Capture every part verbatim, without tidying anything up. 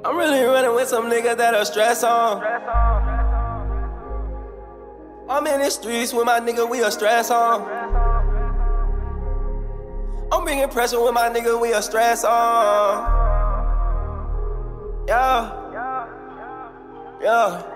I'm really running with some niggas that'll stress on. I'm in the streets with my nigga, we a stress on. I'm bringing pressure with my nigga, we a stress on. Yeah. Yeah.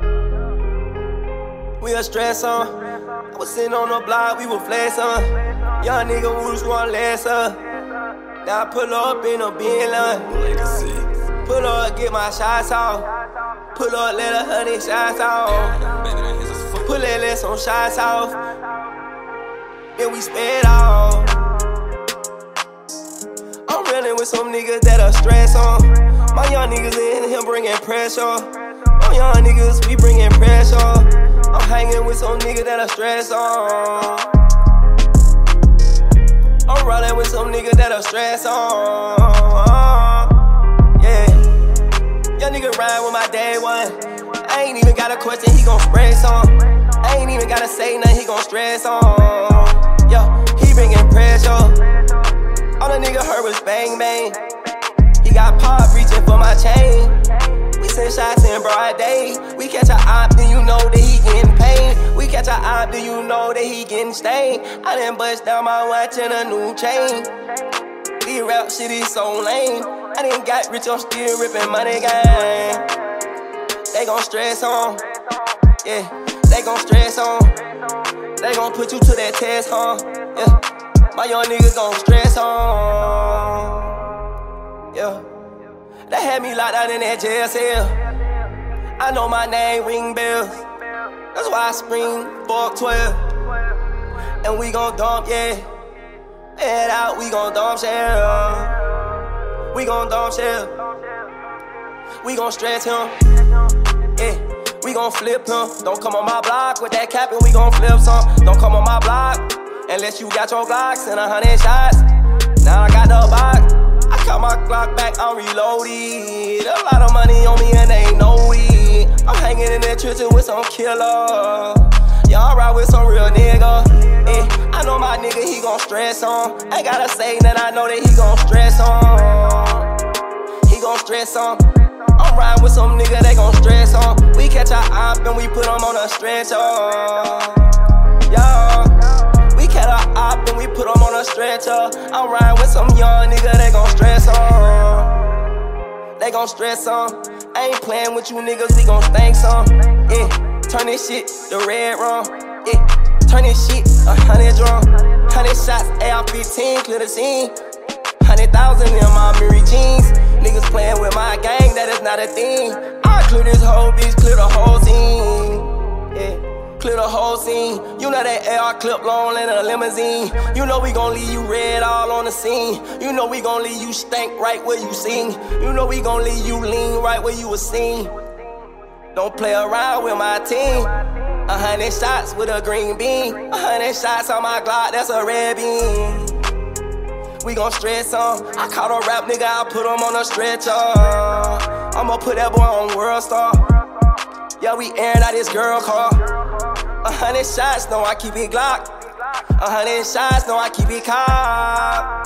We a stress on. I was sitting on the block, we were flex on. Young nigga, we was going less on. Now I pull up in a Bentley. Pull up, get my shots off. Pull up, let a hundred shots off. Pull that, let some shots off. Then we sped off. I'm running with some niggas that are stress on. My young niggas in here bringing pressure. My young niggas, we bringing pressure. I'm hanging with some niggas that are stress on. I'm rolling with some niggas that are stress on. Yeah. Young nigga ride with my day one. I ain't even got a question, he gon' stress on. I ain't even gotta say nothing, he gon' stress on. Yo, he bringing pressure. All the nigga heard was bang bang. He got pop reaching for my chain. We send shots in broad day. We catch a op, then you know that he getting paid. We catch a op, then you know that he getting stained. I done bust down my watch and a new chain. This rap shit is so lame. I done got rich, I'm still ripping money gang. They gon' stress on. Yeah, they gon' stress on. They gon' put you to that test, huh? Yeah, my young niggas gon' stress on. Yeah. They had me locked out in that jail cell. I know my name ring bells. That's why I spring fuck twelve. And we gon' dump, yeah. Head out, we gon' dump shell. We gon' dump shell. We gon' stretch him. Yeah, we gon' flip him. Don't come on my block with that cap and we gon' flip some. Don't come on my block unless you got your Glocks and a hundred shots. Now I got the box. I cut my clock back, I'm reloaded. A lot of money on me and they ain't know it. I'm hanging in that trenches with some killer. Yeah, I ride with some real nigga. Yeah, I know my nigga, he gon' stress on. Ain't gotta say that, I know that he gon' stress on. He gon' stress on. I'm riding with some nigga, they gon' stress on. We catch our op and we put them on a stretcher. Yeah. We catch our op and we put them on a stretcher. I'm riding with some young nigga, they gon' stress on. They gon' stress on. I ain't playing with you niggas, we gon' stank some. Yeah, turn this shit to red rum. Yeah, turn this shit a hundred drum. Hundred shots, A R fifteen, clear the scene. Hundred thousand in my Mary jeans. Niggas playing with my gang, that is not a thing. I clear this whole bitch, clear the whole scene. Yeah, clear the whole scene. You know that A R clip long in a limousine. You know we gon' leave you red all on the scene. You know we gon' leave you stank right where you sing. You know we gon' leave you lean right where you was seen. Don't play around with my team. A hundred shots with a green bean. A hundred shots on my Glock, that's a red beam. We gon' stress on. I caught a rap nigga, I put him on a stretcher. I'ma put that boy on World Star. Yeah, we airing out this girl car. A hundred shots, no, I keep it Glock. A hundred shots, no, I keep it cocked.